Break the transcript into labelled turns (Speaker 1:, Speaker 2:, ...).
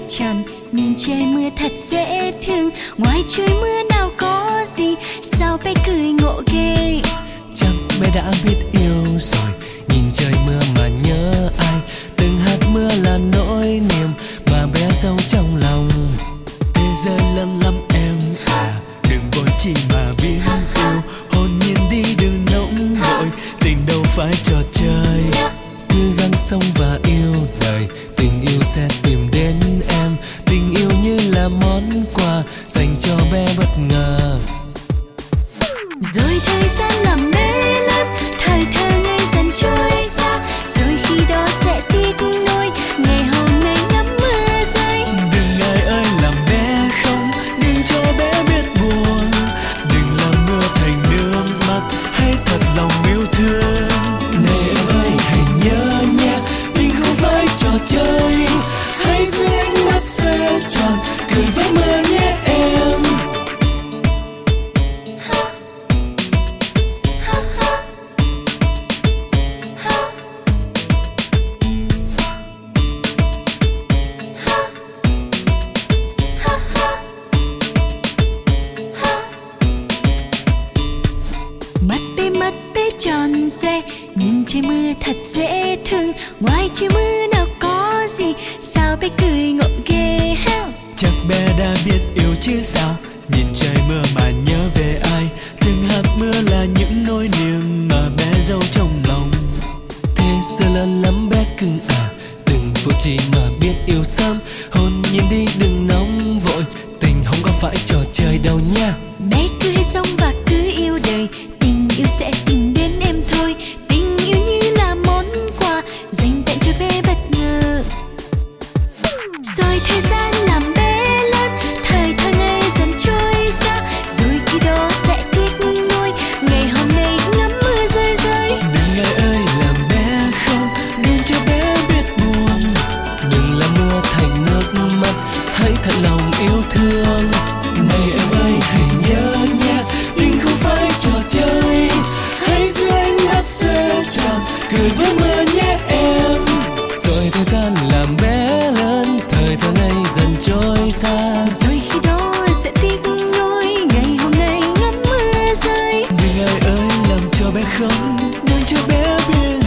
Speaker 1: tròn, nhìn trời mưa thật dễ thương. Ngoài trời mưa nào có gì, sao bé cười ngộ ghê.
Speaker 2: Chắc bé đã biết yêu rồi, nhìn trời mưa mà nhớ ai. Từng hạt mưa là nỗi niềm mà bé giấu trong lòng. Thế giới lớn lắm em à, đừng vội chỉ mà biết yêu. Hồn nhiên đi đừng nóng vội, tình đâu phải trò chơi. Cứ gắng sống và yêu đời, tình yêu sẽ tìm đến em. Tình yêu như là món quà dành cho bé bất ngờ.
Speaker 1: Rồi thời gian làm bé lớn, thời thơ ngây dần trôi xa. Rồi khi đó sẽ tiếc nuối ngày hôm nay ngắm mưa rơi.
Speaker 2: Đừng ngại ơi làm bé không, đừng cho bé biết buồn. Đừng làm mưa thành nước mắt, hãy thật lòng yêu thương. Này em ơi hãy nhớ nhé, tình không phải trò chơi. Hãy giữ ánh mắt xoay tròn, cười với mưa nhé em.
Speaker 1: Mắt bé tròn xoe, nhìn trời mưa thật dễ thương. Ngoài trời mưa nào có gì, sao bé cười ngộ ghê ha.
Speaker 2: Chắc bé đã biết yêu chứ sao, nhìn trời mưa mà nhớ về ai. Từng hạt mưa là những nỗi niềm mà bé giấu trong lòng. Thế giờ lớn lắm bé cưng à, đừng vội chỉ mà biết yêu sớm. Hồn nhiên đi đừng nóng vội, tình không có phải trò chơi đâu nha.
Speaker 1: Bé cứ hãy sống và cứ yêu đời, tình yêu sẽ tìm đến em thôi. Tình yêu như là món quà dành tặng cho bé bất ngờ. Rồi thời gian làm bé lớn, thời thơ ngây dần trôi xa. Rồi khi đó sẽ tiếc nuối ngày hôm nay ngắm mưa rơi rơi.
Speaker 2: Đừng ngại ơi làm bé không, đừng cho bé biết buồn. Đừng làm mưa thành nước mắt, hãy thật lòng yêu thương. Này em ơi hãy nhớ nhé, tình không phải trò chơi. Hãy giữ ánh mắt xoay tròn, cười với mưa nhé em. Rồi thời gian làm bé lớn, thời thơ ngây dần trôi xa.
Speaker 1: Rồi khi đó sẽ tiếc nuối ngày hôm nay ngắm mưa rơi.
Speaker 2: Đừng ai ơi làm cho bé không, đừng cho bé biết